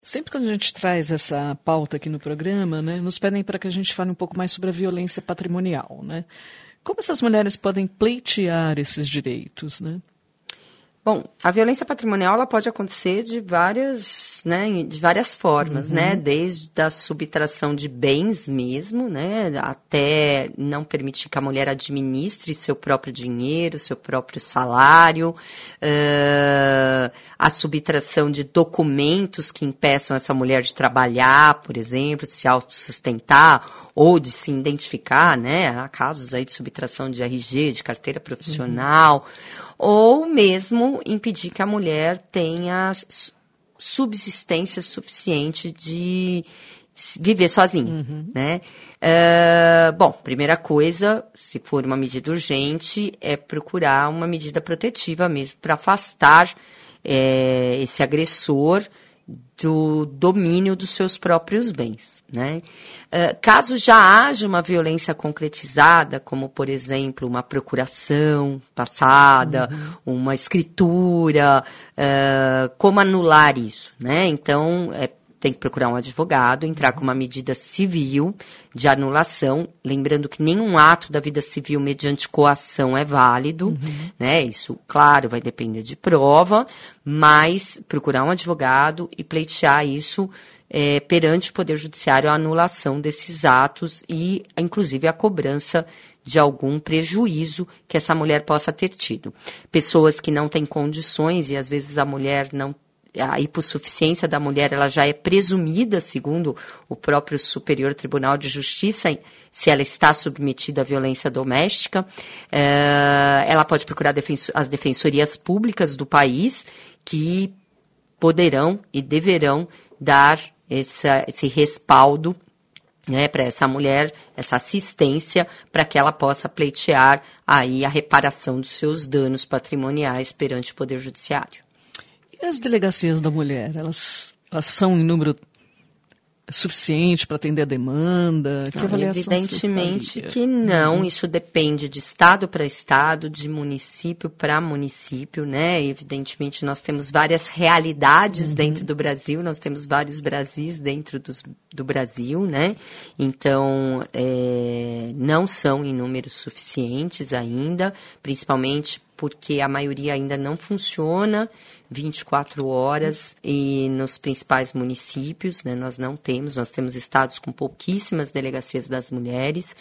Sempre quando a gente traz essa pauta aqui no programa, né, nos pedem para que a gente fale um pouco mais sobre a violência patrimonial, né? Como essas mulheres podem pleitear esses direitos, né? Bom, a violência patrimonial ela pode acontecer de várias formas, né? Desde a subtração de bens mesmo, né? Até não permitir que a mulher administre seu próprio dinheiro, seu próprio salário, a subtração de documentos que impeçam essa mulher de trabalhar, por exemplo, de se autossustentar ou de se identificar, né? Há casos aí de subtração de RG, de carteira profissional, ou mesmo impedir que a mulher tenha subsistência suficiente de viver sozinha, né? Bom, primeira coisa, se for uma medida urgente, é procurar uma medida protetiva mesmo, para afastar esse agressor do domínio dos seus próprios bens, né? Caso já haja uma violência concretizada, como, por exemplo, uma procuração passada, uma escritura, como anular isso, né? Então, tem que procurar um advogado, entrar com uma medida civil de anulação, lembrando que nenhum ato da vida civil mediante coação é válido, né? Isso, claro, vai depender de prova, mas procurar um advogado e pleitear isso perante o Poder Judiciário, a anulação desses atos e, inclusive, a cobrança de algum prejuízo que essa mulher possa ter tido. Pessoas que não têm condições e, às vezes, a mulher não... A hipossuficiência da mulher ela já é presumida, segundo o próprio Superior Tribunal de Justiça, se ela está submetida à violência doméstica. Ela pode procurar as defensorias públicas do país, que poderão e deverão dar esse respaldo, né, para essa mulher, essa assistência, para que ela possa pleitear aí a reparação dos seus danos patrimoniais perante o Poder Judiciário. E as delegacias da mulher, elas são em número suficiente para atender a demanda? Que avaliação evidentemente que não, isso depende de estado para estado, de município para município, né? Evidentemente nós temos várias realidades dentro do Brasil, nós temos vários Brasis dentro do Brasil, né? Então, não são em números suficientes ainda, principalmente porque a maioria ainda não funciona 24 horas e nos principais municípios, né, nós temos estados com pouquíssimas delegacias das mulheres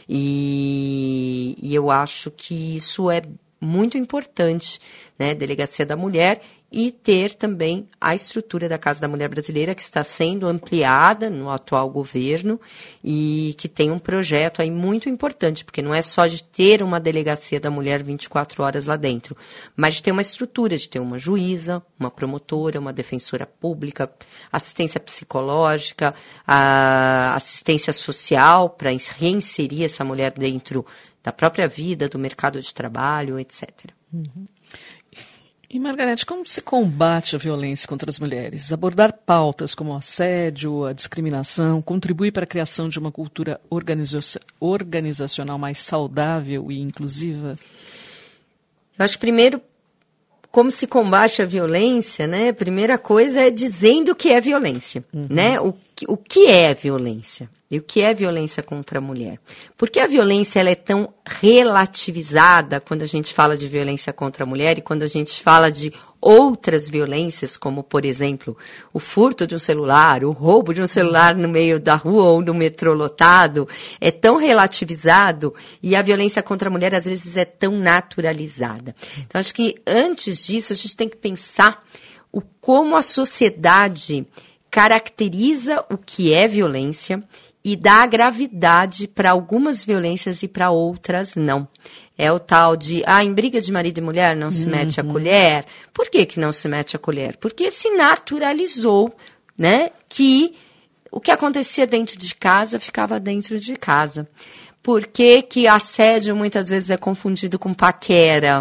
e eu acho que isso é muito importante, né, delegacia da mulher, e ter também a estrutura da Casa da Mulher Brasileira, que está sendo ampliada no atual governo e que tem um projeto aí muito importante, porque não é só de ter uma delegacia da mulher 24 horas lá dentro, mas de ter uma estrutura, de ter uma juíza, uma promotora, uma defensora pública, assistência psicológica, assistência social para reinserir essa mulher dentro da própria vida, do mercado de trabalho, etc. E, Margarete, como se combate a violência contra as mulheres? Abordar pautas como o assédio, a discriminação, contribui para a criação de uma cultura organizacional mais saudável e inclusiva? Eu acho que primeiro, como se combate a violência, né? Primeira coisa é dizendo o que é violência, né? O que é violência? E o que é violência contra a mulher? Porque a violência ela é tão relativizada quando a gente fala de violência contra a mulher e quando a gente fala de outras violências, como, por exemplo, o furto de um celular, o roubo de um celular no meio da rua ou no metrô lotado, é tão relativizado e a violência contra a mulher, às vezes, é tão naturalizada. Então, acho que, antes disso, a gente tem que pensar como a sociedade caracteriza o que é violência e dá gravidade para algumas violências e para outras não. É o tal de, em briga de marido e mulher não se mete a colher. Por que não se mete a colher? Porque se naturalizou, né, que o que acontecia dentro de casa ficava dentro de casa. Por que assédio muitas vezes é confundido com paquera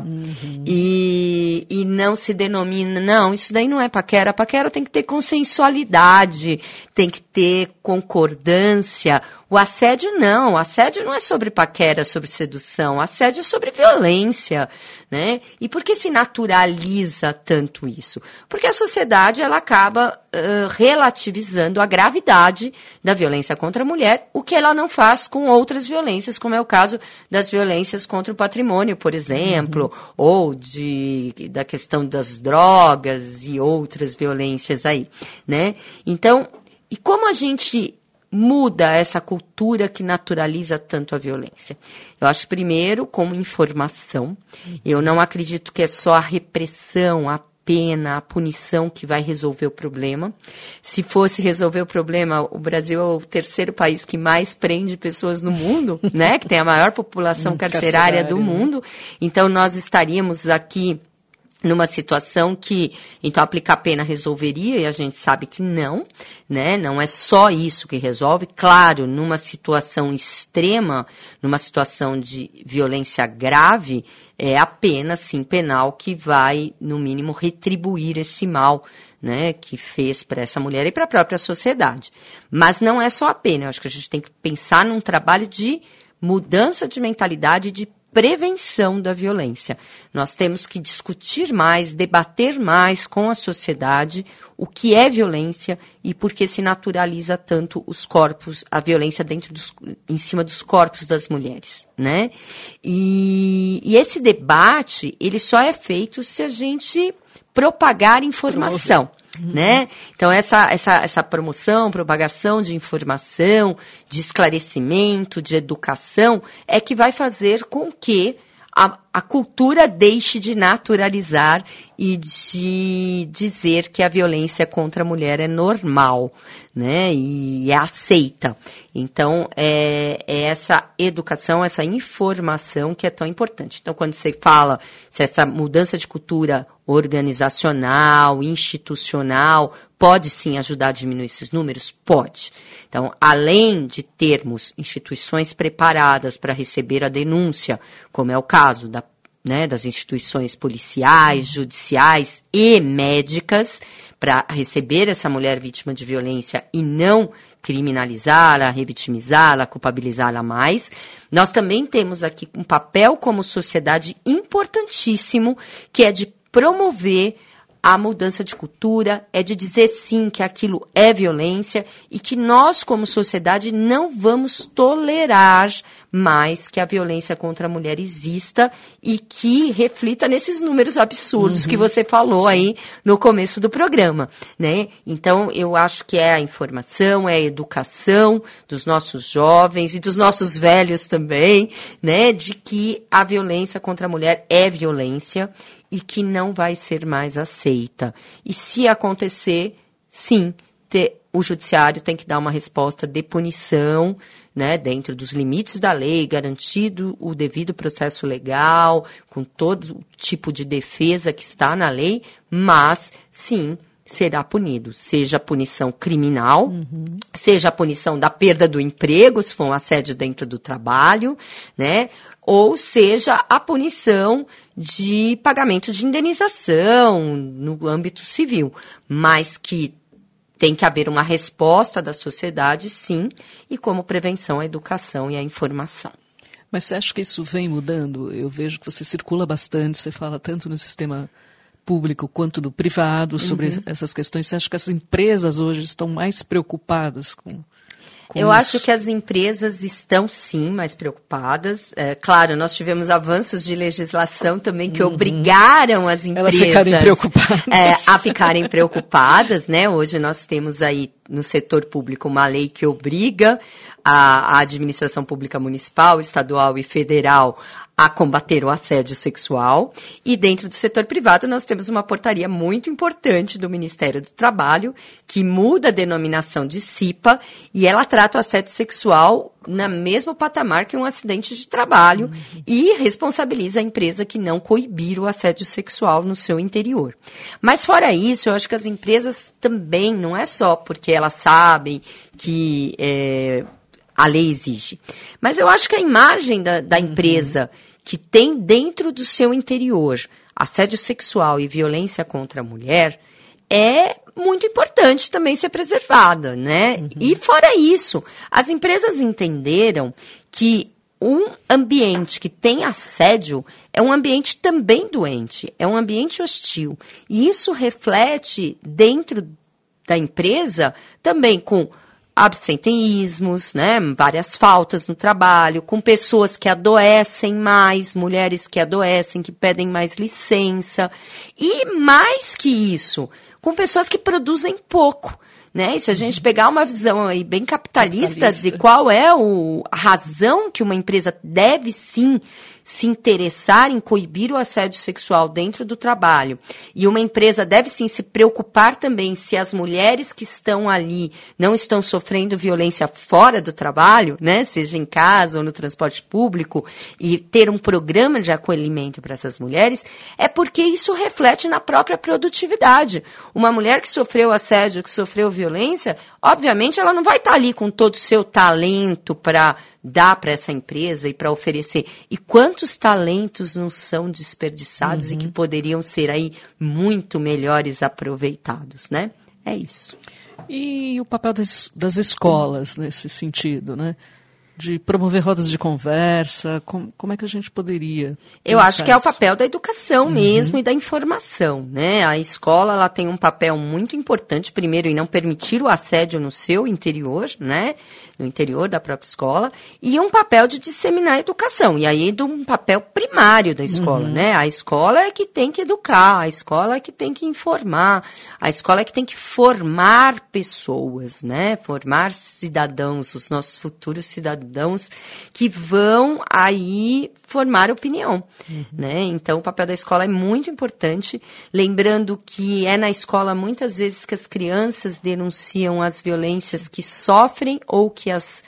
e não se denomina... Não, isso daí não é paquera. A paquera tem que ter consensualidade, tem que ter concordância. O assédio não é sobre paquera, sobre sedução, o assédio é sobre violência, né? E por que se naturaliza tanto isso? Porque a sociedade, ela acaba relativizando a gravidade da violência contra a mulher, o que ela não faz com outras violências, como é o caso das violências contra o patrimônio, por exemplo, ou da questão das drogas e outras violências aí, né? Então, e como a gente muda essa cultura que naturaliza tanto a violência? Eu acho, primeiro, como informação. Eu não acredito que é só a repressão, a pena, a punição que vai resolver o problema. Se fosse resolver o problema, o Brasil é o terceiro país que mais prende pessoas no mundo, né? Que tem a maior população carcerária do mundo. Então, nós estaríamos aqui numa situação que, então, aplicar pena resolveria, e a gente sabe que não, né? Não é só isso que resolve. Claro, numa situação extrema, numa situação de violência grave, é a pena, sim, penal, que vai, no mínimo, retribuir esse mal, né, que fez para essa mulher e para a própria sociedade. Mas não é só a pena. Eu acho que a gente tem que pensar num trabalho de mudança de mentalidade, de prevenção da violência. Nós temos que discutir mais, debater mais com a sociedade o que é violência e por que se naturaliza tanto os corpos, a violência em cima dos corpos das mulheres, né? E esse debate, ele só é feito se a gente propagar informação. Né? Então, essa promoção, propagação de informação, de esclarecimento, de educação, é que vai fazer com que a cultura deixe de naturalizar e de dizer que a violência contra a mulher é normal, né? E é aceita. Então, é essa educação, essa informação que é tão importante. Então, quando você fala se essa mudança de cultura organizacional, institucional, pode sim ajudar a diminuir esses números? Pode. Então, além de termos instituições preparadas para receber a denúncia, como é o caso das instituições policiais, judiciais e médicas, para receber essa mulher vítima de violência e não criminalizá-la, revitimizá-la, culpabilizá-la mais. Nós também temos aqui um papel como sociedade importantíssimo, que é de promover a mudança de cultura, é de dizer sim que aquilo é violência e que nós, como sociedade, não vamos tolerar mais que a violência contra a mulher exista e que reflita nesses números absurdos que você falou aí no começo do programa, né? Então, eu acho que é a informação, é a educação dos nossos jovens e dos nossos velhos também, né? De que a violência contra a mulher é violência e que não vai ser mais aceita. E se acontecer, sim, o judiciário tem que dar uma resposta de punição, né, dentro dos limites da lei, garantido o devido processo legal, com todo tipo de defesa que está na lei, mas, sim, será punido, seja a punição criminal, seja a punição da perda do emprego, se for um assédio dentro do trabalho, né? Ou seja a punição de pagamento de indenização no âmbito civil, mas que tem que haver uma resposta da sociedade, sim, e como prevenção a educação e a informação. Mas você acha que isso vem mudando? Eu vejo que você circula bastante, você fala tanto no sistema público quanto do privado sobre essas questões. Você acha que as empresas hoje estão mais preocupadas com Eu acho que as empresas estão, sim, mais preocupadas. Claro, nós tivemos avanços de legislação também que obrigaram as empresas a ficarem preocupadas, né? Hoje nós temos aí no setor público uma lei que obriga a administração pública municipal, estadual e federal a combater o assédio sexual. E dentro do setor privado nós temos uma portaria muito importante do Ministério do Trabalho que muda a denominação de CIPA e ela trata o assédio sexual no mesmo patamar que um acidente de trabalho e responsabiliza a empresa que não coibir o assédio sexual no seu interior. Mas fora isso, eu acho que as empresas também, não é só porque elas sabem que a lei exige, mas eu acho que a imagem da empresa que tem dentro do seu interior assédio sexual e violência contra a mulher, é muito importante também ser preservada, né? E fora isso, as empresas entenderam que um ambiente que tem assédio é um ambiente também doente, é um ambiente hostil. E isso reflete dentro da empresa também com absenteísmos, né, várias faltas no trabalho, com pessoas que adoecem mais, mulheres que adoecem, que pedem mais licença. E mais que isso, com pessoas que produzem pouco. Né? E se a gente pegar uma visão aí bem capitalista de qual é a razão que uma empresa deve sim se interessar em coibir o assédio sexual dentro do trabalho, e uma empresa deve sim se preocupar também se as mulheres que estão ali não estão sofrendo violência fora do trabalho, né? Seja em casa ou no transporte público, e ter um programa de acolhimento para essas mulheres, é porque isso reflete na própria produtividade. Uma mulher que sofreu assédio, que sofreu violência, obviamente ela não vai estar ali com todo o seu talento para dar para essa empresa e para oferecer. E quantos talentos não são desperdiçados e que poderiam ser aí muito melhores aproveitados, né? É isso. E o papel das escolas nesse sentido, né? De promover rodas de conversa, como é que a gente poderia? Eu acho que é o papel da educação mesmo e da informação, né? A escola, ela tem um papel muito importante, primeiro, em não permitir o assédio no seu interior, né? No interior da própria escola, e um papel de disseminar a educação, e aí de um papel primário da escola, né? A escola é que tem que educar, a escola é que tem que informar, a escola é que tem que formar pessoas, né? Formar cidadãos, os nossos futuros cidadãos, que vão aí formar opinião, né? Então, o papel da escola é muito importante, lembrando que é na escola muitas vezes que as crianças denunciam as violências que sofrem ou que as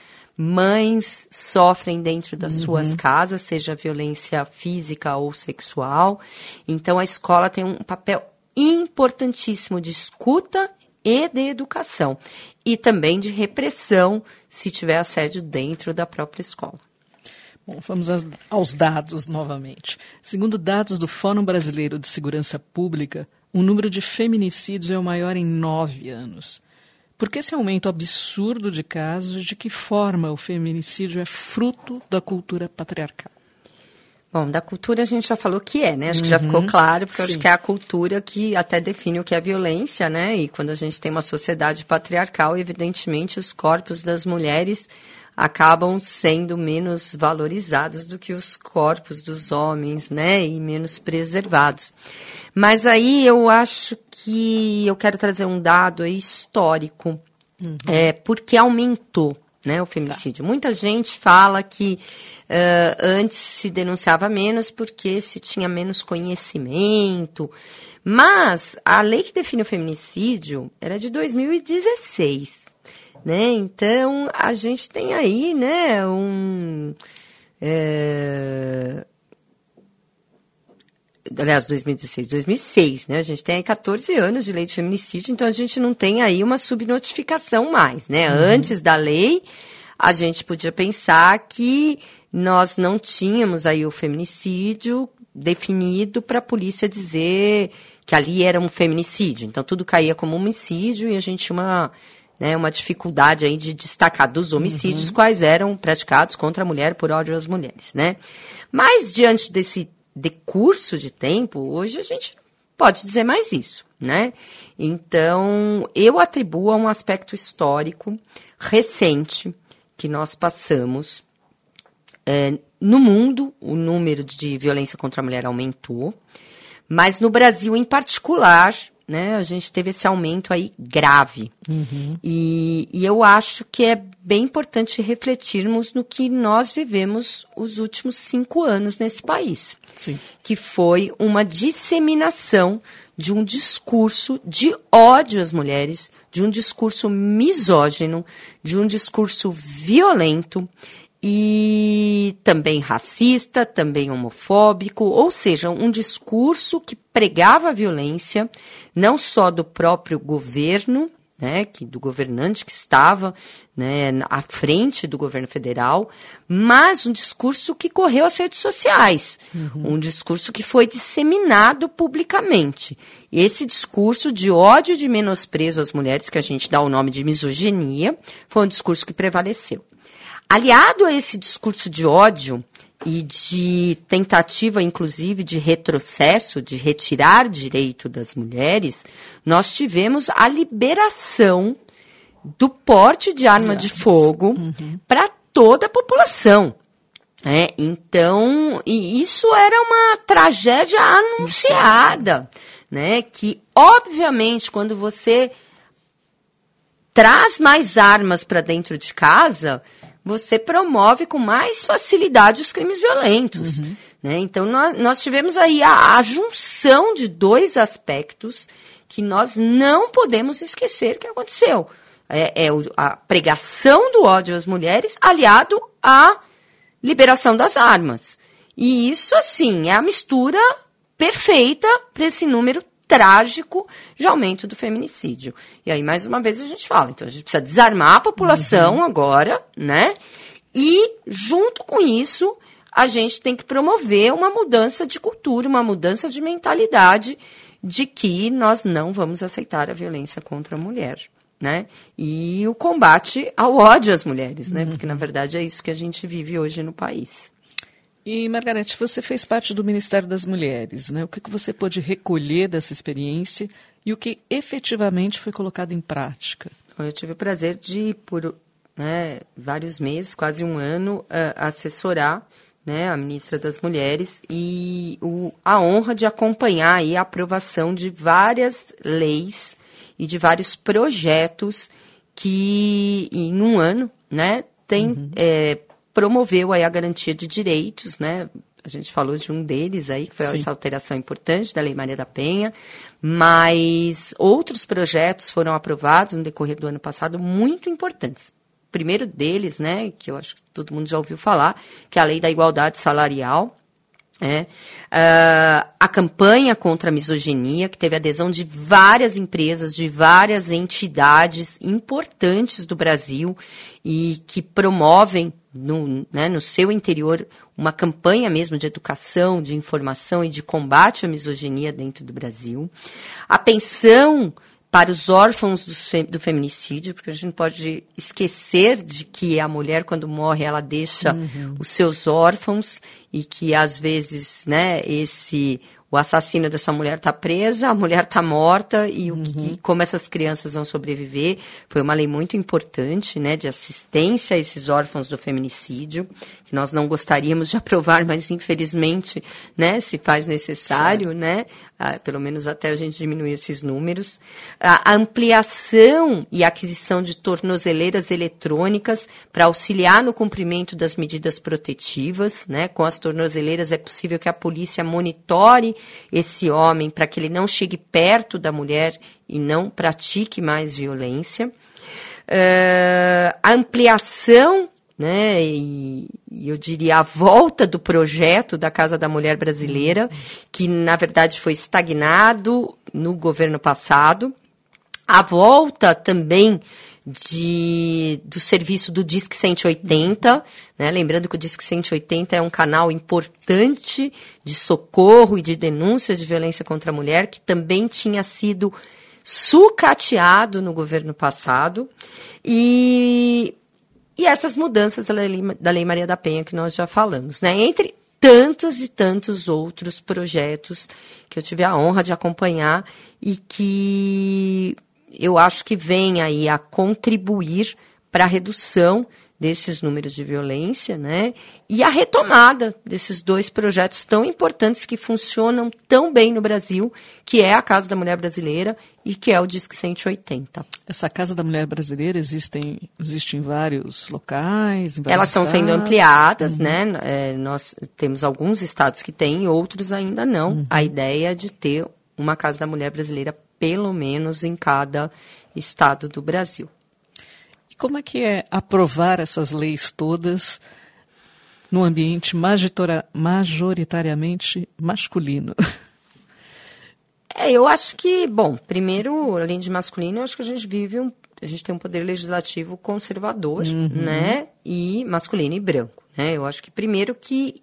mães sofrem dentro das suas casas, seja violência física ou sexual. Então, a escola tem um papel importantíssimo de escuta e de educação, e também de repressão, se tiver assédio dentro da própria escola. Bom, vamos aos dados novamente. Segundo dados do Fórum Brasileiro de Segurança Pública, o número de feminicídios é o maior em 9 anos. Por que esse aumento absurdo de casos? De que forma o feminicídio é fruto da cultura patriarcal? Bom, da cultura a gente já falou que é, né? Acho que já ficou claro, porque eu acho que é a cultura que até define o que é violência, né? E quando a gente tem uma sociedade patriarcal, evidentemente os corpos das mulheres acabam sendo menos valorizados do que os corpos dos homens, né? E menos preservados. Mas aí eu acho que eu quero trazer um dado aí histórico, porque aumentou, né, o feminicídio. Muita gente fala que antes se denunciava menos porque se tinha menos conhecimento, mas a lei que define o feminicídio era de 2016, né? Então, a gente tem aí, né, aliás, 2016, 2006, né? A gente tem aí 14 anos de lei de feminicídio, então a gente não tem aí uma subnotificação mais, né? Antes da lei, a gente podia pensar que nós não tínhamos aí o feminicídio definido para a polícia dizer que ali era um feminicídio. Então, tudo caía como homicídio e a gente tinha uma dificuldade aí de destacar dos homicídios quais eram praticados contra a mulher por ódio às mulheres, né? Mas, diante desse decurso de tempo, hoje a gente pode dizer mais isso, né? Então, eu atribuo a um aspecto histórico recente que nós passamos. No mundo, o número de violência contra a mulher aumentou, mas no Brasil, em particular, né, a gente teve esse aumento aí grave. E eu acho que é bem importante refletirmos no que nós vivemos os últimos 5 anos nesse país. Sim. Que foi uma disseminação de um discurso de ódio às mulheres, de um discurso misógino, de um discurso violento e também racista, também homofóbico, ou seja, um discurso que pregava a violência, não só do próprio governo, né, do governante que estava, né, à frente do governo federal, mas um discurso que correu às redes sociais, um discurso que foi disseminado publicamente. Esse discurso de ódio e de menosprezo às mulheres, que a gente dá o nome de misoginia, foi um discurso que prevaleceu. Aliado a esse discurso de ódio e de tentativa, inclusive, de retrocesso, de retirar direito das mulheres, nós tivemos a liberação do porte de arma de fogo para toda a população. Então, e isso era uma tragédia anunciada, né? Que, obviamente, quando você traz mais armas para dentro de casa, você promove com mais facilidade os crimes violentos. Né? Então, nós tivemos aí a junção de dois aspectos que nós não podemos esquecer que aconteceu. A pregação do ódio às mulheres aliado à liberação das armas. E isso, assim, é a mistura perfeita para esse número trágico de aumento do feminicídio. E aí, mais uma vez, a gente fala, então a gente precisa desarmar a população agora, né? E, junto com isso, a gente tem que promover uma mudança de cultura, uma mudança de mentalidade de que nós não vamos aceitar a violência contra a mulher, né? E o combate ao ódio às mulheres, né? Porque, na verdade, é isso que a gente vive hoje no país. E, Margarete, você fez parte do Ministério das Mulheres, né? O que você pôde recolher dessa experiência e o que efetivamente foi colocado em prática? Eu tive o prazer de, por vários meses, quase um ano, assessorar, né, a ministra das Mulheres e a honra de acompanhar aí a aprovação de várias leis e de vários projetos que, em um ano, né, promoveu aí a garantia de direitos, né? A gente falou de um deles aí, que foi essa alteração importante da Lei Maria da Penha, mas outros projetos foram aprovados no decorrer do ano passado, muito importantes. O primeiro deles, né, que eu acho que todo mundo já ouviu falar, que é a Lei da Igualdade Salarial, a campanha contra a misoginia, que teve adesão de várias empresas, de várias entidades importantes do Brasil e que promovem no seu interior uma campanha mesmo de educação, de informação e de combate à misoginia dentro do Brasil. A pensão para os órfãos do feminicídio, porque a gente não pode esquecer de que a mulher, quando morre, ela deixa os seus órfãos e que, às vezes, né, o assassino dessa mulher está presa, a mulher está morta e como essas crianças vão sobreviver. Foi uma lei muito importante, né, de assistência a esses órfãos do feminicídio, que nós não gostaríamos de aprovar, mas infelizmente, né, se faz necessário, né, pelo menos até a gente diminuir esses números. A ampliação e aquisição de tornozeleiras eletrônicas para auxiliar no cumprimento das medidas protetivas, né, com as tornozeleiras é possível que a polícia monitore esse homem para que ele não chegue perto da mulher e não pratique mais violência. A ampliação, né, e eu diria a volta do projeto da Casa da Mulher Brasileira, que na verdade foi estagnado no governo passado. A volta também do serviço do Disque 180, né? Lembrando que o Disque 180 é um canal importante de socorro e de denúncia de violência contra a mulher, que também tinha sido sucateado no governo passado. E essas mudanças da Lei Maria da Penha que nós já falamos, né? Entre tantos e tantos outros projetos que eu tive a honra de acompanhar e que eu acho que vem aí a contribuir para a redução desses números de violência, né? E a retomada desses dois projetos tão importantes que funcionam tão bem no Brasil, que é a Casa da Mulher Brasileira e que é o Disque 180. Essa Casa da Mulher Brasileira existe em vários locais? Em vários Elas estão estados? sendo ampliadas, né? Nós temos alguns estados que têm, outros ainda não. A ideia é de ter uma Casa da Mulher Brasileira pelo menos em cada estado do Brasil. E como é que é aprovar essas leis todas num ambiente majoritariamente masculino? Eu acho que, bom, primeiro, além de masculino, eu acho que a gente tem um poder legislativo conservador, né? E masculino e branco, né? Eu acho que primeiro que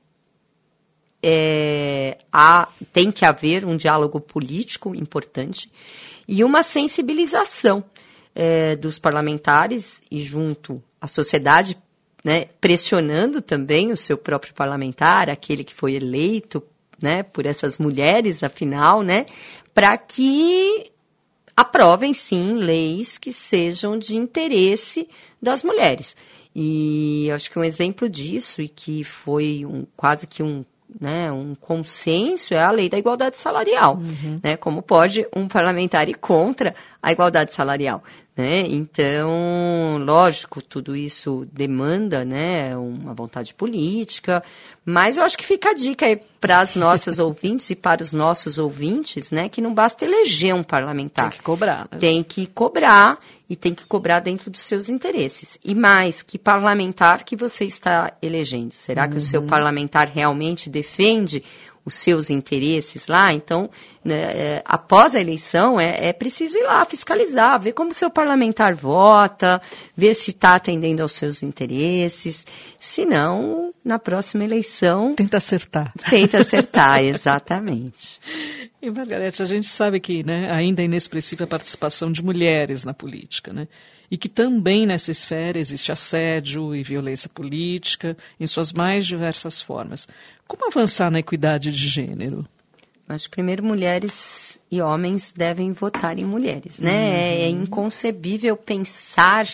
tem que haver um diálogo político importante e uma sensibilização dos parlamentares e junto à sociedade, né, pressionando também o seu próprio parlamentar, aquele que foi eleito, né, por essas mulheres, afinal, né, para que aprovem, sim, leis que sejam de interesse das mulheres. E acho que um exemplo disso, e que foi quase que um consenso, é a lei da igualdade salarial. Né? Como pode um parlamentar ir contra a igualdade salarial? Né? Então, lógico, tudo isso demanda, né, uma vontade política, mas eu acho que fica a dica aí para as nossas ouvintes e para os nossos ouvintes, né, que não basta eleger um parlamentar. Tem que cobrar. Né? Tem que cobrar, e tem que cobrar dentro dos seus interesses. E mais, que parlamentar que você está elegendo? Será que o seu parlamentar realmente defende os seus interesses lá? Então, né, após a eleição, é preciso ir lá fiscalizar, ver como o seu parlamentar vota, ver se está atendendo aos seus interesses. Se não, na próxima eleição... Tenta acertar. Tenta acertar, exatamente. E, Margarete, a gente sabe que, né, ainda é inexpressiva a participação de mulheres na política, né? E que também nessa esfera existe assédio e violência política em suas mais diversas formas. Como avançar na equidade de gênero? Acho que primeiro mulheres e homens devem votar em mulheres, né? É inconcebível pensar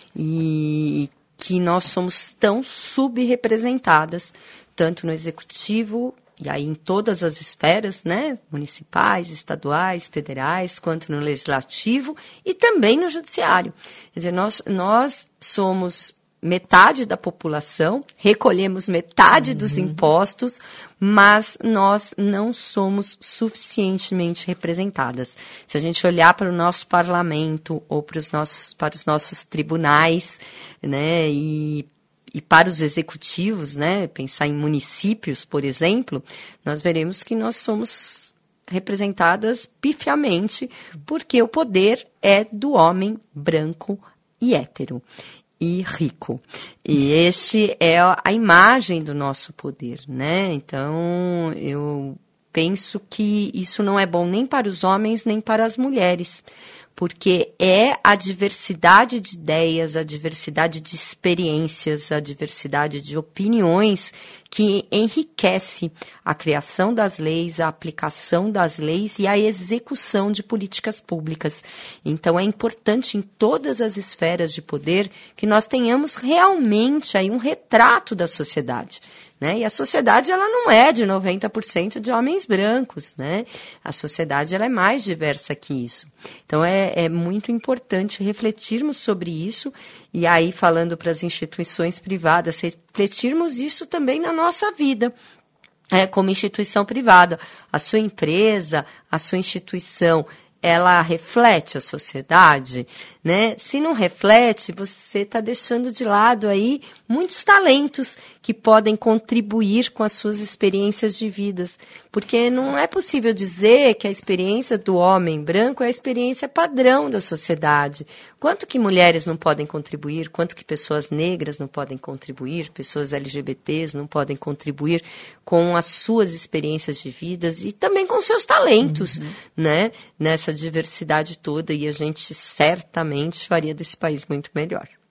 que nós somos tão subrepresentadas, tanto no executivo, e aí em todas as esferas, né? Municipais, estaduais, federais, quanto no legislativo e também no judiciário. Quer dizer, nós somos metade da população, recolhemos metade dos impostos, mas nós não somos suficientemente representadas. Se a gente olhar para o nosso parlamento ou para os nossos tribunais, né, e para os executivos, né, pensar em municípios, por exemplo, nós veremos que nós somos representadas pifiamente, porque o poder é do homem branco e hétero e rico. E esse é a imagem do nosso poder, né? Então, eu penso que isso não é bom nem para os homens, nem para as mulheres, porque é a diversidade de ideias, a diversidade de experiências, a diversidade de opiniões que enriquece a criação das leis, a aplicação das leis e a execução de políticas públicas. Então, é importante em todas as esferas de poder que nós tenhamos realmente aí um retrato da sociedade. Né? E a sociedade, ela não é de 90% de homens brancos, né? A sociedade, ela é mais diversa que isso. Então, é muito importante refletirmos sobre isso e aí, falando para as instituições privadas, refletirmos isso também na nossa vida, como instituição privada. A sua empresa, a sua instituição, ela reflete a sociedade, né? Se não reflete, você está deixando de lado aí muitos talentos que podem contribuir com as suas experiências de vidas. Porque não é possível dizer que a experiência do homem branco é a experiência padrão da sociedade. Quanto que mulheres não podem contribuir, quanto que pessoas negras não podem contribuir, pessoas LGBTs não podem contribuir com as suas experiências de vidas e também com seus talentos, né? Nessa diversidade toda, e a gente certamente faria desse país muito melhor.